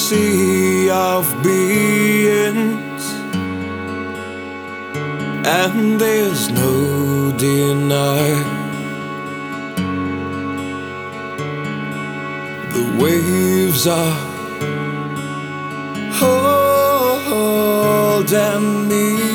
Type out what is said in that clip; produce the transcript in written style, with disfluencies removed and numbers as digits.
sea of beings, and there's no denying the waves are holding me.